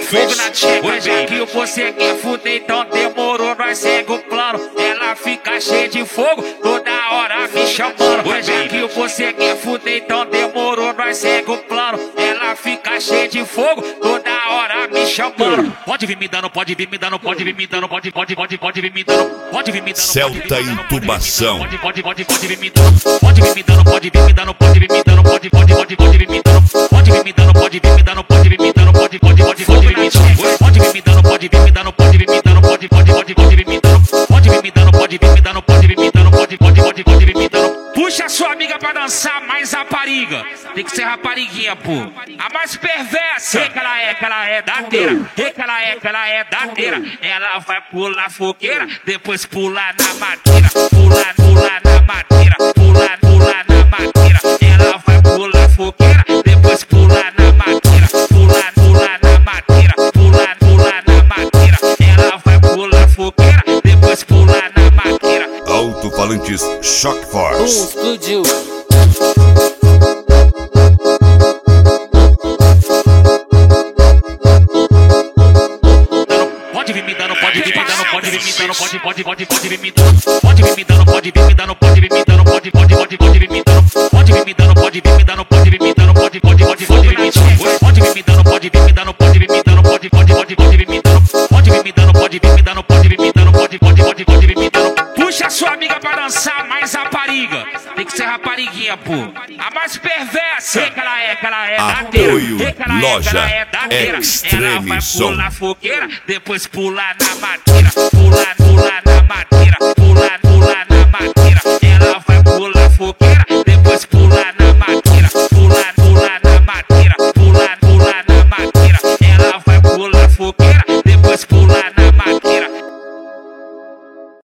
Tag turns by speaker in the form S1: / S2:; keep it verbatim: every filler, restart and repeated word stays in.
S1: fogo na tcheca. Hoje é que você quer fuder, então demorou, nós segue o plano. Ela fica cheia de fogo, toda hora me chamando. Hoje é que você quer fuder, então demorou, nós segue o plano. Ela fica cheia de fogo, toda hora me chamando. Pode vir me dando, pode vir me dando, pode vir me dando, pode, pode, pode, pode vir me dando, pode vir me dando.
S2: Celta Intubação.
S1: Pode, pode, pode, pode vir me dando, pode vir me dando, pode vir me dando, pode vir me dando, pode, pode, pode, pode vir me dando, pode vir me dando, pode vir me dando, pode vir me dando, pode, pode, pode, pode vir me dando, pode vir me dando, pode vir me dando, pode vir me dando, pode, pode, pode, pode vir me dando, pode vir me dando, pode vir me dando, pode vir me dando, pode, pode, pode, pode vir me dando. Puxa sua amiga pra dançar mais rapariga. Tem que ser rapariguinha, pô. A mais perversa. E que ela é, que ela é dadeira. E que ela é, que ela é dadeira. Ela vai pular fogueira, depois pular na madeira. Pular, pular na madeira. Pular, pular na madeira. Ela vai pular fogueira, depois pular na madeira. Pular, pular na madeira. Pular, pular na madeira. Ela vai pular fogueira, depois pular na madeira.
S2: Alto-falantes Shock
S3: Bum,
S2: Force.
S3: explodiu.
S1: Pode vir me dando, pode vir me dando, pode vir me dando, pode, pode, pode, pode vir me dando, pode vir me dando, pode vir me dando, pode vir me dando, pode, pode, pode, pode vir me dando, pode vir me dando, pode vir me dando, pode vir me dando, pode, pode, pode, pode vir me dando, pode vir me dando, pode vir me dando, pode vir me dando, pode, pode, pode, pode vir me dando, pode vir me dando, pode vir me dando, pode vir me dando, pode, pode, pode, pode vir me dando. Puxa sua amiga pra dançar mais rapariga. Tem que ser rapariguinha, pô. A mais perversa. E que ela é, que ela é dadeira.
S2: Apoio
S1: E que ela é,
S2: Loja
S1: que ela é dadeira.
S2: Extreme
S1: Ela vai
S2: Som.
S1: pular fogueira, depois pular na madeira. Pular, pular na madeira. Pular, pular na madeira. Ela vai pular fogueira, depois pular na madeira. Pular, pular na madeira. Pular, pular na madeira. Ela vai pular fogueira, depois pular